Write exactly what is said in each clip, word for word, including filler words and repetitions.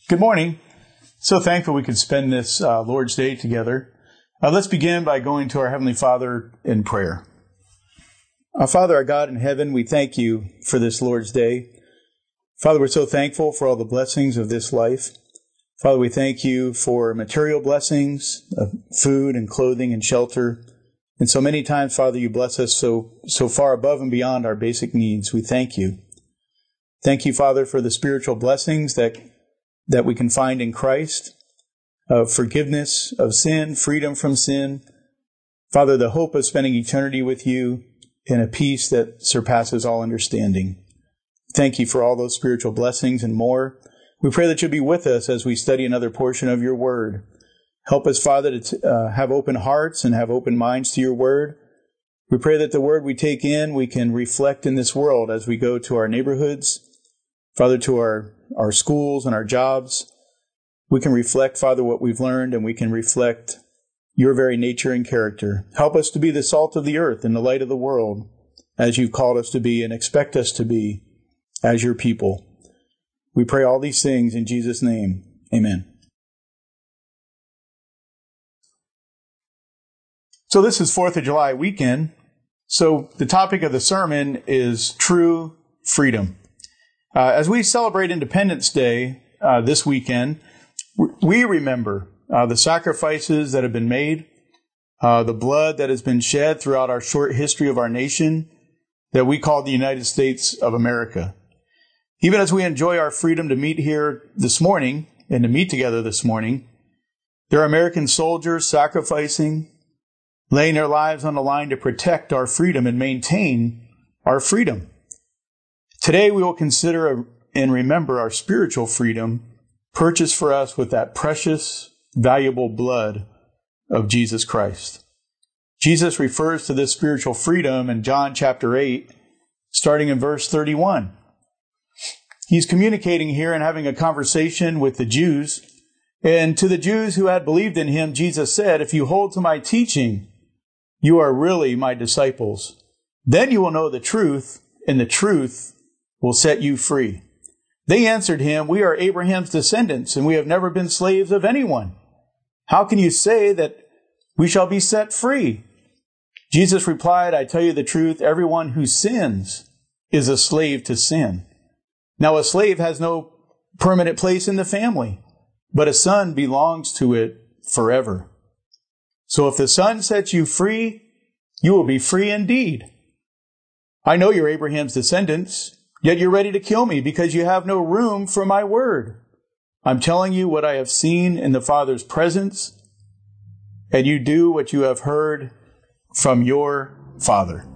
Good morning. So thankful we could spend this uh, Lord's Day together. Uh, let's begin by going to our Heavenly Father in prayer. Our Father, our God in heaven, we thank you for this Lord's Day. Father, we're so thankful for all the blessings of this life. Father, we thank you for material blessings of food and clothing and shelter. And so many times, Father, you bless us so, so far above and beyond our basic needs. We thank you. Thank you, Father, for the spiritual blessings that that we can find in Christ, of forgiveness of sin, freedom from sin. Father, the hope of spending eternity with you in a peace that surpasses all understanding. Thank you for all those spiritual blessings and more. We pray that you'll be with us as we study another portion of your word. Help us, Father, to uh, have open hearts and have open minds to your word. We pray that the word we take in, we can reflect in this world as we go to our neighborhoods, Father, to our our schools and our jobs. We can reflect, Father, what we've learned, and we can reflect your very nature and character. Help us to be the salt of the earth and the light of the world, as you've called us to be and expect us to be as your people. We pray all these things in Jesus' name. Amen. So this is fourth of July weekend. So the topic of the sermon is true freedom. Uh, as we celebrate Independence Day uh, this weekend, we remember uh, the sacrifices that have been made, uh, the blood that has been shed throughout our short history of our nation that we call the United States of America. Even as we enjoy our freedom to meet here this morning and to meet together this morning, there are American soldiers sacrificing, laying their lives on the line to protect our freedom and maintain our freedom. Today we will consider and remember our spiritual freedom purchased for us with that precious, valuable blood of Jesus Christ. Jesus refers to this spiritual freedom in John chapter eight, starting in verse thirty-one. He's communicating here and having a conversation with the Jews. And to the Jews who had believed in him, Jesus said, "If you hold to my teaching, you are really my disciples. Then you will know the truth, and the truth will set you free." They answered him, "We are Abraham's descendants, and we have never been slaves of anyone. How can you say that we shall be set free?" Jesus replied, "I tell you the truth, everyone who sins is a slave to sin. Now a slave has no permanent place in the family, but a son belongs to it forever. So if the Son sets you free, you will be free indeed. I know you're Abraham's descendants, yet you're ready to kill me because you have no room for my word. I'm telling you what I have seen in the Father's presence, and you do what you have heard from your Father.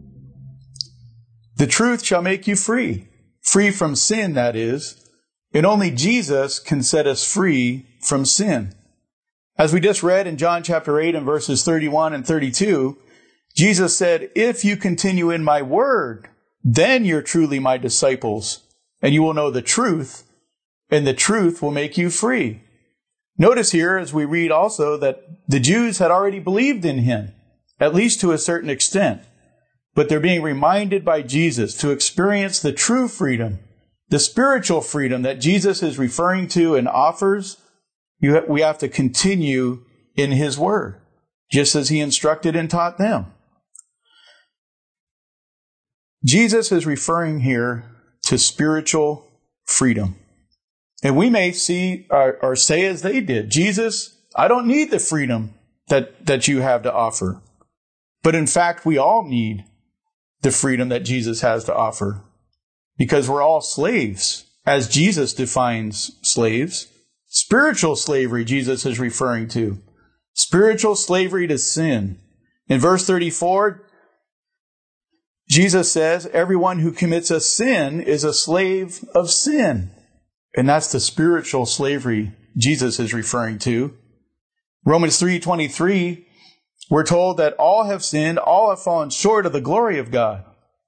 The truth shall make you free, free from sin, that is, and only Jesus can set us free from sin." As we just read in John chapter eight and verses thirty-one and thirty-two, Jesus said, "If you continue in my word, then you're truly my disciples, and you will know the truth, and the truth will make you free." Notice here, as we read also, that the Jews had already believed in him, at least to a certain extent, but they're being reminded by Jesus to experience the true freedom, the spiritual freedom that Jesus is referring to and offers. You ha- we have to continue in his word, just as he instructed and taught them. Jesus is referring here to spiritual freedom. And we may see or, or say as they did, "Jesus, I don't need the freedom that, that you have to offer." But in fact, we all need the freedom that Jesus has to offer, because we're all slaves, as Jesus defines slaves. Spiritual slavery, Jesus is referring to. Spiritual slavery to sin. In verse thirty-four, Jesus says, "Everyone who commits a sin is a slave of sin." And that's the spiritual slavery Jesus is referring to. Romans three twenty-three, we're told that all have sinned, all have fallen short of the glory of God.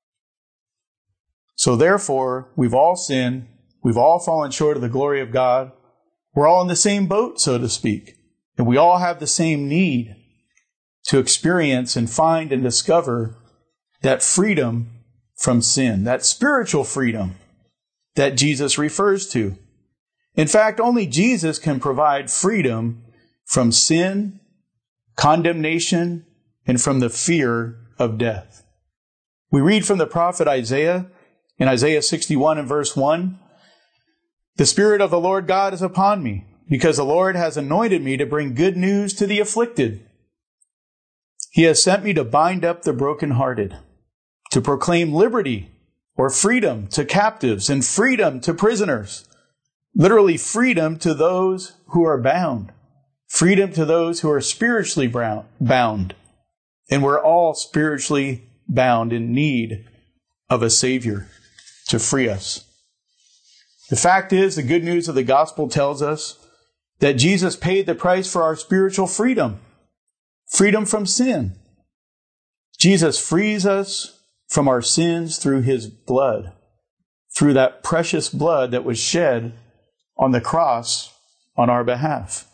So therefore, we've all sinned, we've all fallen short of the glory of God. We're all in the same boat, so to speak. And we all have the same need to experience and find and discover that freedom from sin, that spiritual freedom that Jesus refers to. In fact, only Jesus can provide freedom from sin, condemnation, and from the fear of death. We read from the prophet Isaiah in Isaiah sixty-one and verse one, "The Spirit of the Lord God is upon me, because the Lord has anointed me to bring good news to the afflicted. He has sent me to bind up the brokenhearted, to proclaim liberty or freedom to captives and freedom to prisoners." Literally, freedom to those who are bound. Freedom to those who are spiritually bound. And we're all spiritually bound in need of a Savior to free us. The fact is, the good news of the gospel tells us that Jesus paid the price for our spiritual freedom. Freedom from sin. Jesus frees us from our sins through His blood. Through that precious blood that was shed on the cross on our behalf.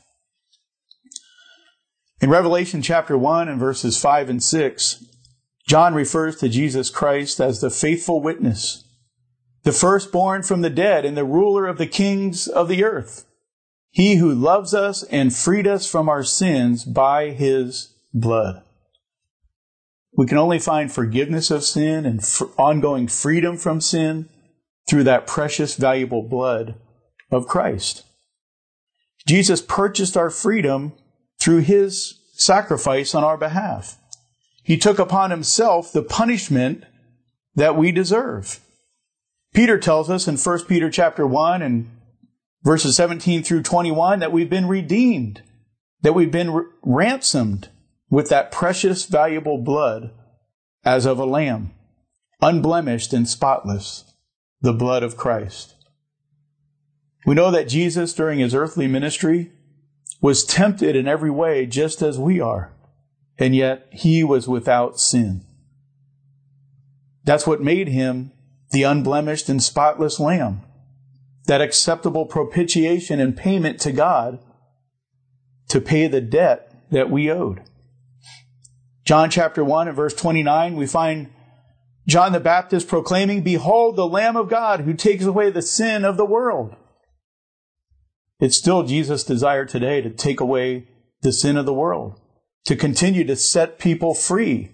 In Revelation chapter one and verses five and six, John refers to Jesus Christ as the faithful witness, the firstborn from the dead and the ruler of the kings of the earth, He who loves us and freed us from our sins by His blood. We can only find forgiveness of sin and ongoing freedom from sin through that precious, valuable blood of Christ. Jesus purchased our freedom through His sacrifice on our behalf. He took upon Himself the punishment that we deserve. Peter tells us in First Peter chapter one and verses seventeen through twenty-one that we've been redeemed, that we've been r- ransomed with that precious, valuable blood as of a lamb, unblemished and spotless, the blood of Christ. We know that Jesus, during His earthly ministry, was tempted in every way just as we are, and yet He was without sin. That's what made Him the unblemished and spotless Lamb, that acceptable propitiation and payment to God to pay the debt that we owed. John chapter one and verse twenty-nine, we find John the Baptist proclaiming, "Behold the Lamb of God who takes away the sin of the world." It's still Jesus' desire today to take away the sin of the world, to continue to set people free.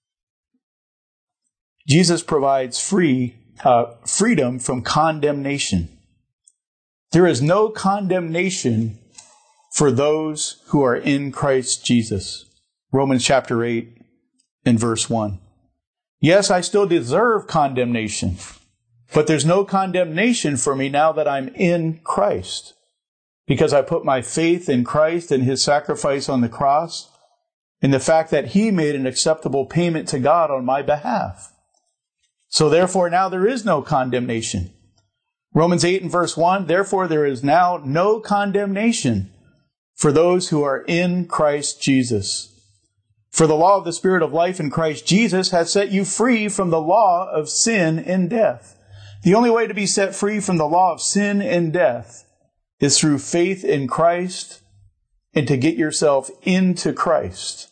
Jesus provides free uh, freedom from condemnation. There is no condemnation for those who are in Christ Jesus. Romans chapter eight and verse one. Yes, I still deserve condemnation, but there's no condemnation for me now that I'm in Christ, because I put my faith in Christ and His sacrifice on the cross, and the fact that He made an acceptable payment to God on my behalf. So therefore now there is no condemnation. Romans eight and verse one, therefore there is now no condemnation for those who are in Christ Jesus. For the law of the Spirit of life in Christ Jesus has set you free from the law of sin and death. The only way to be set free from the law of sin and death is through faith in Christ and to get yourself into Christ.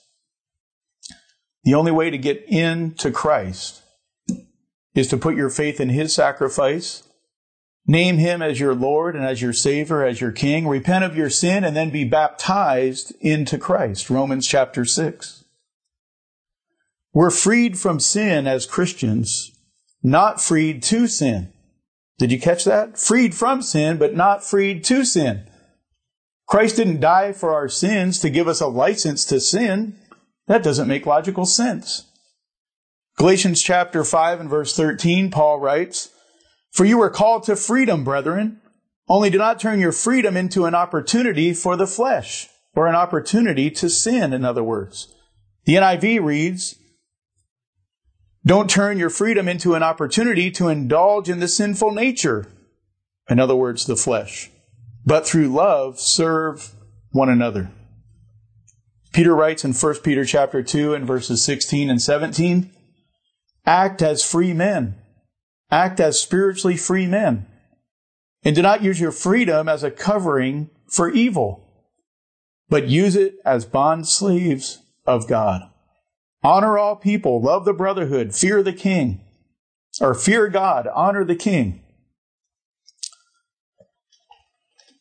The only way to get into Christ is to put your faith in His sacrifice, name Him as your Lord and as your Savior, as your King, repent of your sin, and then be baptized into Christ. Romans chapter six. We're freed from sin as Christians, not freed to sin. Did you catch that? Freed from sin, but not freed to sin. Christ didn't die for our sins to give us a license to sin. That doesn't make logical sense. Galatians chapter five and verse thirteen, Paul writes, "For you were called to freedom, brethren, only do not turn your freedom into an opportunity for the flesh," or an opportunity to sin, in other words. The N I V reads, "Don't turn your freedom into an opportunity to indulge in the sinful nature," in other words, the flesh, "but through love serve one another." Peter writes in First Peter chapter two and verses sixteen and seventeen, "Act as free men. Act as spiritually free men. And do not use your freedom as a covering for evil, but use it as bond slaves of God. Honor all people, love the brotherhood, fear the king," or fear God, honor the king.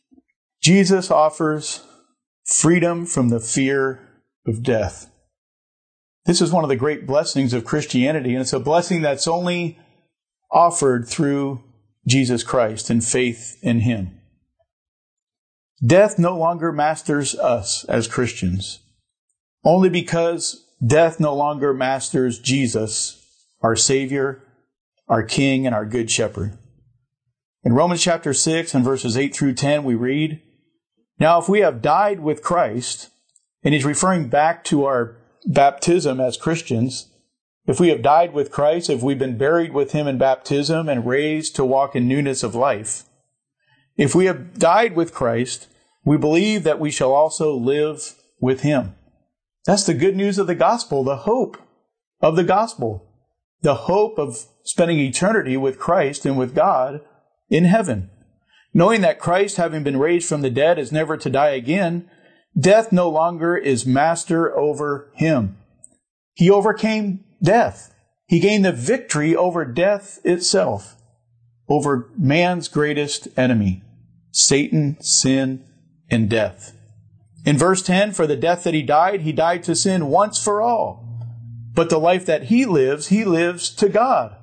Jesus offers freedom from the fear of death. This is one of the great blessings of Christianity, and it's a blessing that's only offered through Jesus Christ and faith in Him. Death no longer masters us as Christians, only because death no longer masters Jesus, our Savior, our King, and our Good Shepherd. In Romans chapter six and verses eight through ten, we read, "Now if we have died with Christ," and he's referring back to our baptism as Christians, if we have died with Christ, if we've been buried with Him in baptism and raised to walk in newness of life, if we have died with Christ, we believe that we shall also live with Him. That's the good news of the gospel, the hope of the gospel, the hope of spending eternity with Christ and with God in heaven. Knowing that Christ, having been raised from the dead, is never to die again, death no longer is master over Him. He overcame death. He gained the victory over death itself, over man's greatest enemy, Satan, sin, and death. In verse ten, for the death that He died, He died to sin once for all. But the life that He lives, He lives to God.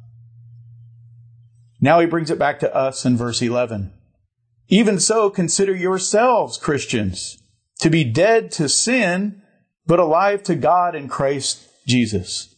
Now He brings it back to us in verse eleven. Even so, consider yourselves, Christians, to be dead to sin, but alive to God in Christ Jesus.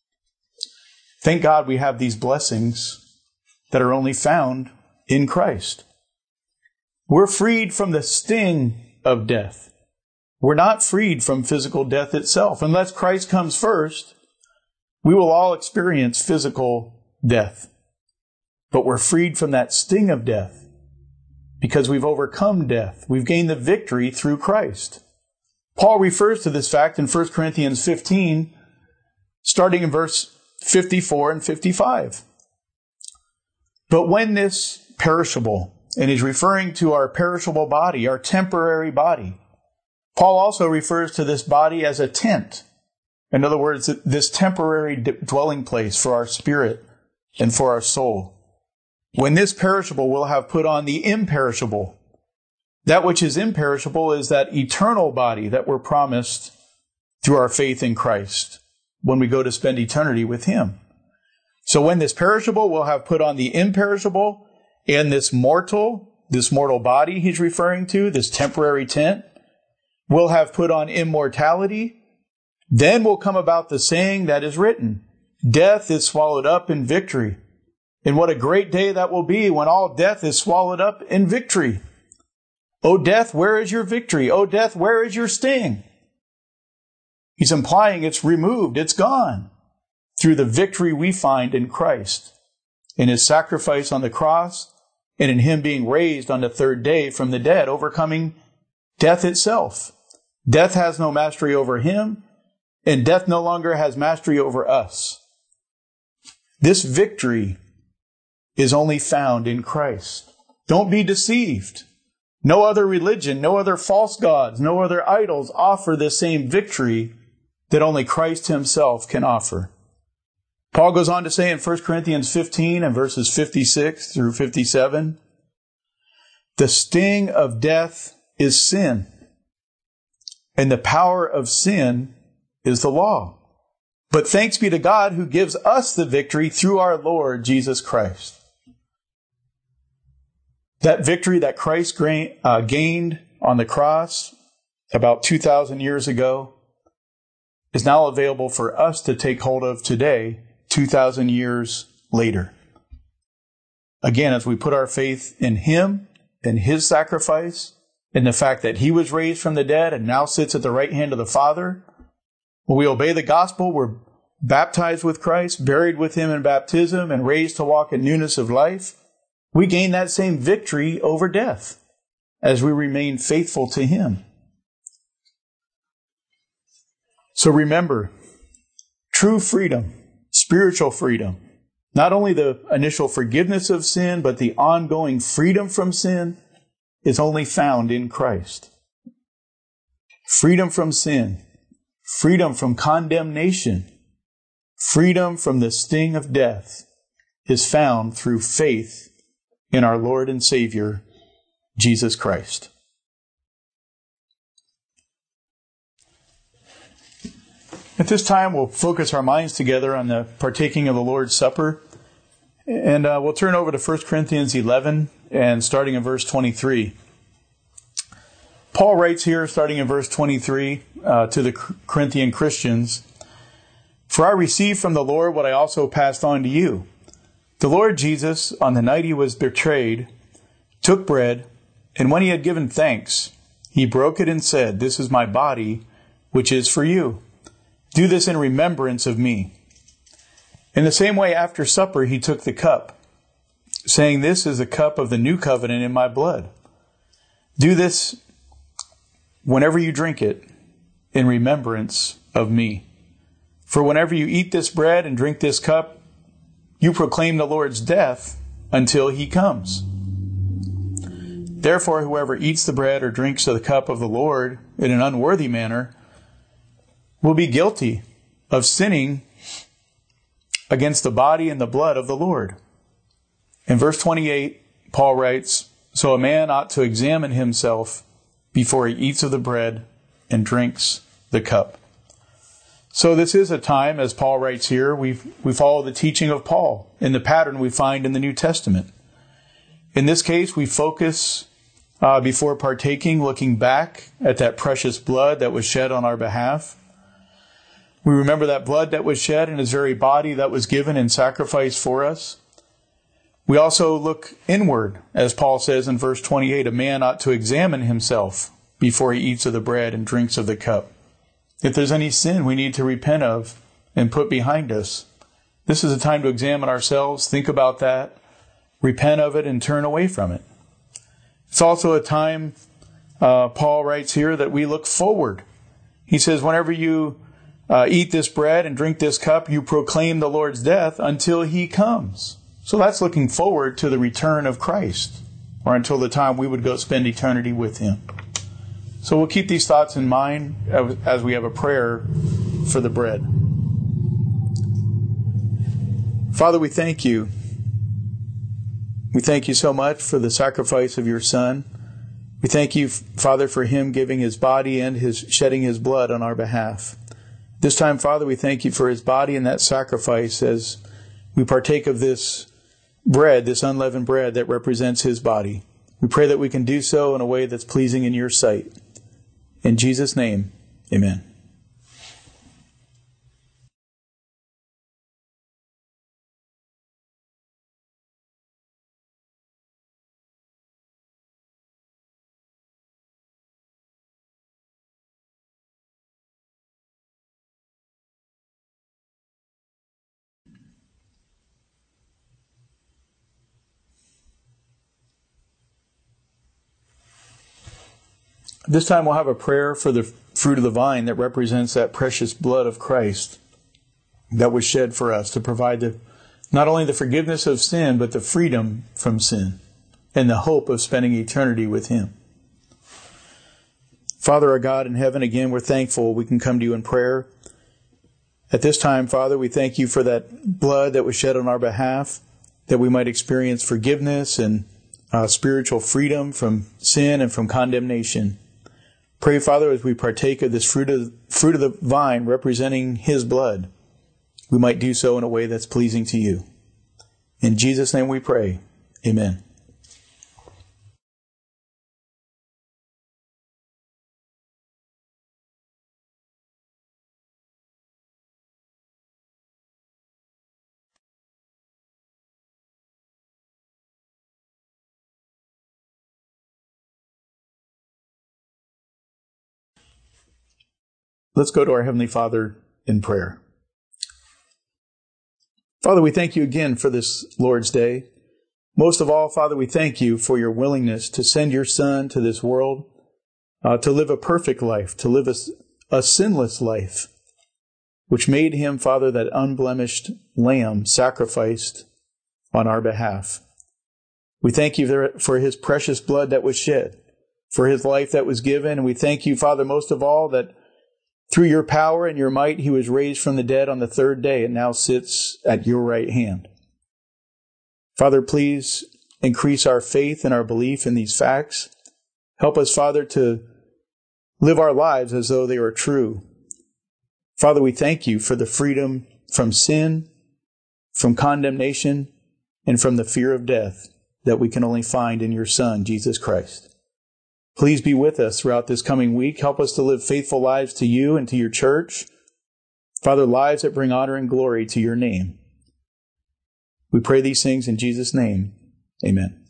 Thank God we have these blessings that are only found in Christ. We're freed from the sting of death. We're not freed from physical death itself. Unless Christ comes first, we will all experience physical death. But we're freed from that sting of death because we've overcome death. We've gained the victory through Christ. Paul refers to this fact in First Corinthians fifteen, starting in verse fifty-four and fifty-five. But when this perishable, and he's referring to our perishable body, our temporary body, Paul also refers to this body as a tent. In other words, this temporary dwelling place for our spirit and for our soul. When this perishable will have put on the imperishable. That which is imperishable is that eternal body that we're promised through our faith in Christ when we go to spend eternity with Him. So when this perishable will have put on the imperishable, and this mortal, this mortal body he's referring to, this temporary tent, will have put on immortality, then will come about the saying that is written, death is swallowed up in victory. And what a great day that will be when all death is swallowed up in victory. O death, where is your victory? O death, where is your sting? He's implying it's removed, it's gone, through the victory we find in Christ, in His sacrifice on the cross, and in Him being raised on the third day from the dead, overcoming death itself. Death has no mastery over Him, and death no longer has mastery over us. This victory is only found in Christ. Don't be deceived. No other religion, no other false gods, no other idols offer the same victory that only Christ Himself can offer. Paul goes on to say in First Corinthians fifteen and verses fifty-six through fifty-seven, the sting of death is sin, and the power of sin is the law. But thanks be to God who gives us the victory through our Lord Jesus Christ. That victory that Christ gained on the cross about two thousand years ago is now available for us to take hold of today, two thousand years later. Again, as we put our faith in Him, in His sacrifice, in the fact that He was raised from the dead and now sits at the right hand of the Father, when we obey the gospel, we're baptized with Christ, buried with Him in baptism, and raised to walk in newness of life, we gain that same victory over death as we remain faithful to Him. So remember, true freedom, spiritual freedom, not only the initial forgiveness of sin, but the ongoing freedom from sin is only found in Christ. Freedom from sin, freedom from condemnation, freedom from the sting of death is found through faith in our Lord and Savior, Jesus Christ. At this time, we'll focus our minds together on the partaking of the Lord's Supper. And uh, we'll turn over to First Corinthians eleven and starting in verse twenty-three. Paul writes here, starting in verse twenty-three, uh, to the Corinthian Christians, "For I received from the Lord what I also passed on to you. The Lord Jesus, on the night he was betrayed, took bread, and when he had given thanks, he broke it and said, 'This is my body, which is for you. Do this in remembrance of me.' In the same way, after supper, he took the cup, saying, 'This is the cup of the new covenant in my blood. Do this whenever you drink it in remembrance of me. For whenever you eat this bread and drink this cup, you proclaim the Lord's death until he comes. Therefore, whoever eats the bread or drinks of the cup of the Lord in an unworthy manner will be guilty of sinning against the body and the blood of the Lord." In verse twenty-eight, Paul writes, "So a man ought to examine himself before he eats of the bread and drinks the cup." So this is a time, as Paul writes here, we we follow the teaching of Paul in the pattern we find in the New Testament. In this case, we focus uh, before partaking, looking back at that precious blood that was shed on our behalf. We remember that blood that was shed in his very body that was given in sacrifice for us. We also look inward, as Paul says in verse twenty-eight, a man ought to examine himself before he eats of the bread and drinks of the cup. If there's any sin we need to repent of and put behind us, this is a time to examine ourselves, think about that, repent of it, and turn away from it. It's also a time, uh, Paul writes here, that we look forward. He says, whenever you uh, eat this bread and drink this cup, you proclaim the Lord's death until he comes. So that's looking forward to the return of Christ, or until the time we would go spend eternity with him. So we'll keep these thoughts in mind as we have a prayer for the bread. Father, we thank you. We thank you so much for the sacrifice of your Son. We thank you, Father, for him giving his body and his shedding his blood on our behalf. This time, Father, we thank you for his body and that sacrifice as we partake of this bread, this unleavened bread that represents his body. We pray that we can do so in a way that's pleasing in your sight. In Jesus' name, amen. This time we'll have a prayer for the fruit of the vine that represents that precious blood of Christ that was shed for us to provide the, not only the forgiveness of sin, but the freedom from sin and the hope of spending eternity with him. Father, our God in heaven, again, we're thankful we can come to you in prayer. At this time, Father, we thank you for that blood that was shed on our behalf, that we might experience forgiveness and uh, spiritual freedom from sin and from condemnation. Pray, Father, as we partake of this fruit of, fruit of the vine representing his blood, we might do so in a way that's pleasing to you. In Jesus' name we pray. Amen. Let's go to our Heavenly Father in prayer. Father, we thank you again for this Lord's Day. Most of all, Father, we thank you for your willingness to send your Son to this world, uh, to live a perfect life, to live a, a sinless life, which made him, Father, that unblemished lamb sacrificed on our behalf. We thank you for his precious blood that was shed, for his life that was given. And we thank you, Father, most of all, that through your power and your might, he was raised from the dead on the third day and now sits at your right hand. Father, please increase our faith and our belief in these facts. Help us, Father, to live our lives as though they are true. Father, we thank you for the freedom from sin, from condemnation, and from the fear of death that we can only find in your Son, Jesus Christ. Please be with us throughout this coming week. Help us to live faithful lives to you and to your church. Father, lives that bring honor and glory to your name. We pray these things in Jesus' name. Amen.